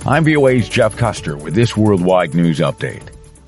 I'm VOA's Jeff Custer with this worldwide news update.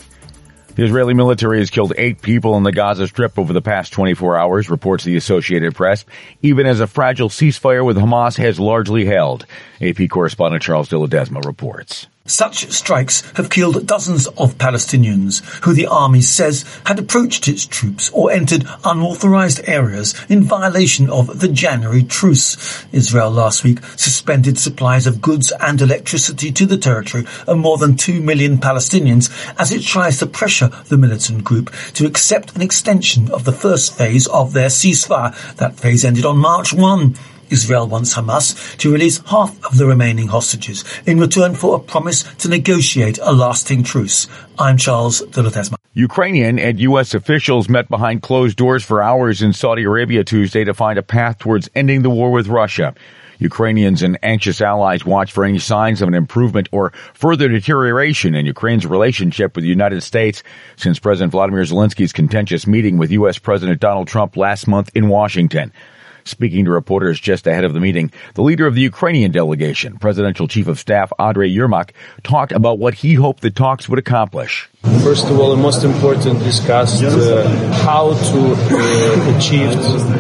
The Israeli military has killed 8 people in the Gaza Strip over the past 24 hours, reports the Associated Press, even as a fragile ceasefire with Hamas has largely held. AP correspondent Charles de Ledesma reports. Such strikes have killed dozens of Palestinians who the army says had approached its troops or entered unauthorized areas in violation of the January truce. Israel last week suspended supplies of goods and electricity to the territory of more than 2 million Palestinians as it tries to pressure the militant group to accept an extension of the first phase of their ceasefire. That phase ended on March 1. Israel wants Hamas to release half of the remaining hostages in return for a promise to negotiate a lasting truce. I'm Charles de Ledesma. Ukrainian and U.S. officials met behind closed doors for hours in Saudi Arabia Tuesday to find a path towards ending the war with Russia. Ukrainians and anxious allies watch for any signs of an improvement or further deterioration in Ukraine's relationship with the United States since President Vladimir Zelensky's contentious meeting with U.S. President Donald Trump last month in Washington. Speaking to reporters just ahead of the meeting, the leader of the Ukrainian delegation, Presidential Chief of Staff Andriy Yermak, talked about what he hoped the talks would accomplish. First of all, and most important, discussed how to achieve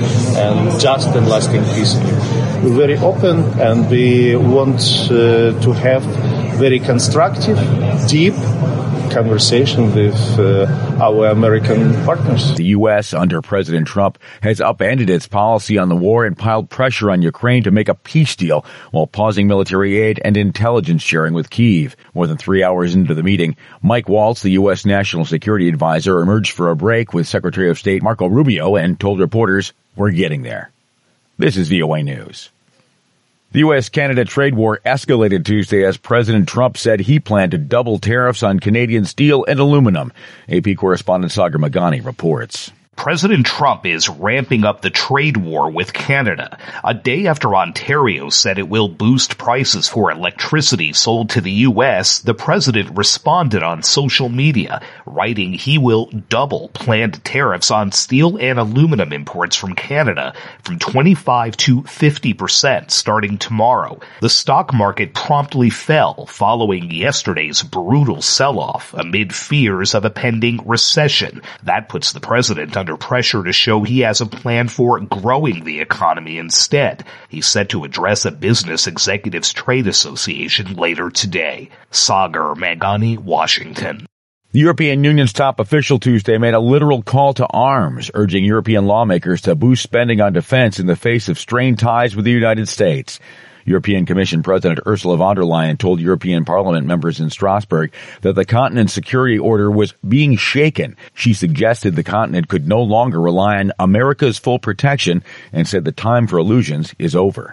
and just and lasting peace. We're very open and we want to have very constructive, deep conversation with our American partners. The U.S. under President Trump has upended its policy on the war and piled pressure on Ukraine to make a peace deal while pausing military aid and intelligence sharing with Kyiv. More than 3 hours into the meeting, Mike Waltz, the U.S. National Security Advisor, emerged for a break with Secretary of State Marco Rubio and told reporters, "We're getting there." This is VOA News. The U.S.-Canada trade war escalated Tuesday as President Trump said he planned to double tariffs on Canadian steel and aluminum. AP correspondent Sagar Meghani reports. President Trump is ramping up the trade war with Canada, a day after Ontario said it will boost prices for electricity sold to the U.S. The president responded on social media, writing he will double planned tariffs on steel and aluminum imports from Canada from 25 to 50% starting tomorrow. The stock market promptly fell following yesterday's brutal sell-off amid fears of a pending recession. That puts the president under pressure to show he has a plan for growing the economy instead. He's set to address a Business Executives Trade Association later today. Sagar Meghani, Washington. The European Union's top official Tuesday made a literal call to arms, urging European lawmakers to boost spending on defense in the face of strained ties with the United States. European Commission President Ursula von der Leyen told European Parliament members in Strasbourg that the continent's security order was being shaken. She suggested the continent could no longer rely on America's full protection and said the time for illusions is over.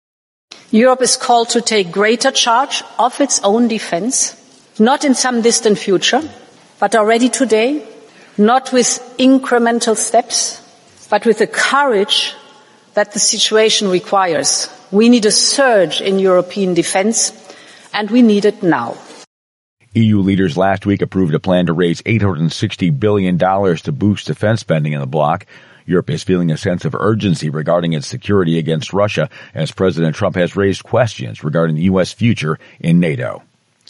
Europe is called to take greater charge of its own defense, not in some distant future, but already today, not with incremental steps, but with the courage that the situation requires. We need a surge in European defense, and we need it now. EU leaders last week approved a plan to raise $860 billion to boost defense spending in the bloc. Europe is feeling a sense of urgency regarding its security against Russia as President Trump has raised questions regarding the U.S. future in NATO.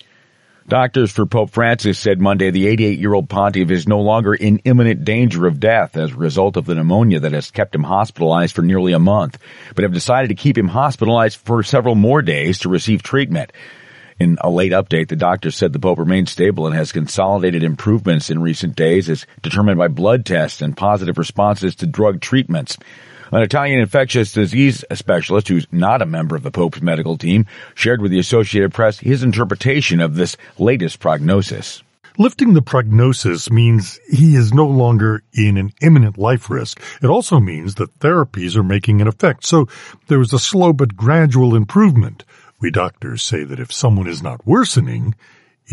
Doctors for Pope Francis said Monday the 88-year-old pontiff is no longer in imminent danger of death as a result of the pneumonia that has kept him hospitalized for nearly a month, but have decided to keep him hospitalized for several more days to receive treatment. In a late update, the doctor said the Pope remains stable and has consolidated improvements in recent days as determined by blood tests and positive responses to drug treatments. An Italian infectious disease specialist who's not a member of the Pope's medical team shared with the Associated Press his interpretation of this latest prognosis. Lifting the prognosis means he is no longer in an imminent life risk. It also means that therapies are making an effect, so there is a slow but gradual improvement. We doctors say that if someone is not worsening,